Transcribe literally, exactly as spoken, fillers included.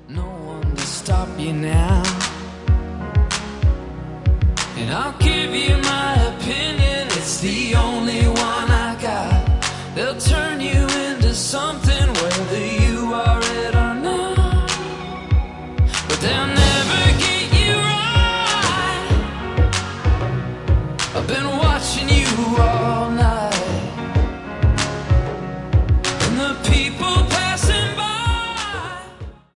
No one to stop you now, and I'll give you my opinion. It's the only one I got. They'll turn you into something whether you are it or not, but they'll never get you right. I've been watching you all